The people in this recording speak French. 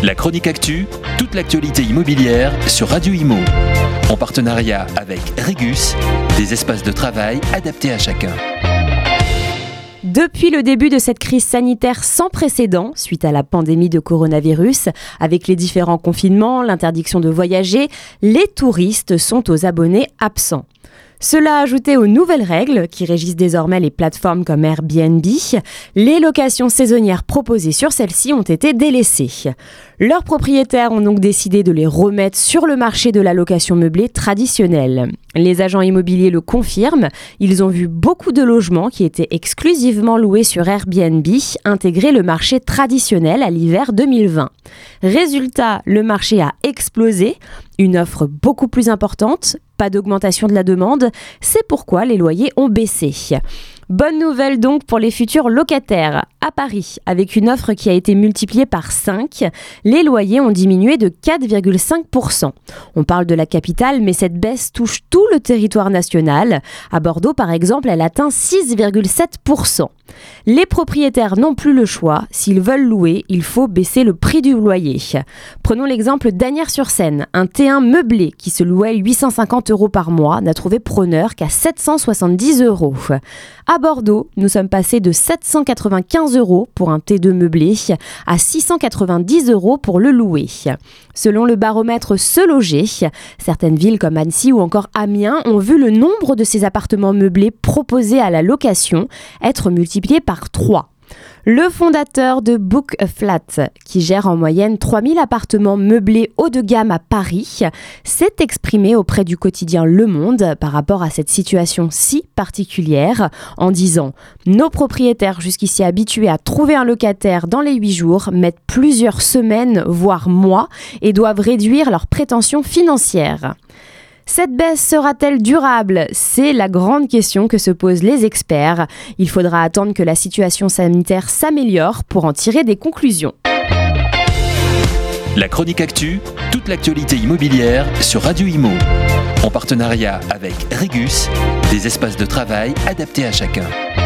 La chronique actu, toute l'actualité immobilière sur Radio Imo. En partenariat avec Regus, des espaces de travail adaptés à chacun. Depuis le début de cette crise sanitaire sans précédent, suite à la pandémie de coronavirus, avec les différents confinements, l'interdiction de voyager, les touristes sont aux abonnés absents. Cela ajouté aux nouvelles règles qui régissent désormais les plateformes comme Airbnb, les locations saisonnières proposées sur celles-ci ont été délaissées. Leurs propriétaires ont donc décidé de les remettre sur le marché de la location meublée traditionnelle. Les agents immobiliers le confirment, ils ont vu beaucoup de logements qui étaient exclusivement loués sur Airbnb intégrer le marché traditionnel à l'hiver 2020. Résultat, le marché a explosé, une offre beaucoup plus importante, pas d'augmentation de la demande, c'est pourquoi les loyers ont baissé. Bonne nouvelle donc pour les futurs locataires. À Paris, avec une offre qui a été multipliée par 5, les loyers ont diminué de 4,5%. On parle de la capitale, mais cette baisse touche tout le territoire national. À Bordeaux, par exemple, elle atteint 6,7%. Les propriétaires n'ont plus le choix. S'ils veulent louer, il faut baisser le prix du loyer. Prenons l'exemple d'Asnières-sur-Seine. Un T1 meublé qui se louait 850 € par mois n'a trouvé preneur qu'à 770 €. À Bordeaux, nous sommes passés de 795 € pour un T2 meublé à 690 € pour le louer. Selon le baromètre Se Loger, certaines villes comme Annecy ou encore Amiens ont vu le nombre de ces appartements meublés proposés à la location être multiplié par 3. Le fondateur de Book a Flat, qui gère en moyenne 3000 appartements meublés haut de gamme à Paris, s'est exprimé auprès du quotidien Le Monde par rapport à cette situation si particulière en disant « Nos propriétaires jusqu'ici habitués à trouver un locataire dans les 8 jours mettent plusieurs semaines, voire mois, et doivent réduire leurs prétentions financières ». Cette baisse sera-t-elle durable ? C'est la grande question que se posent les experts. Il faudra attendre que la situation sanitaire s'améliore pour en tirer des conclusions. La chronique actu, toute l'actualité immobilière sur Radio Imo. En partenariat avec Regus, des espaces de travail adaptés à chacun.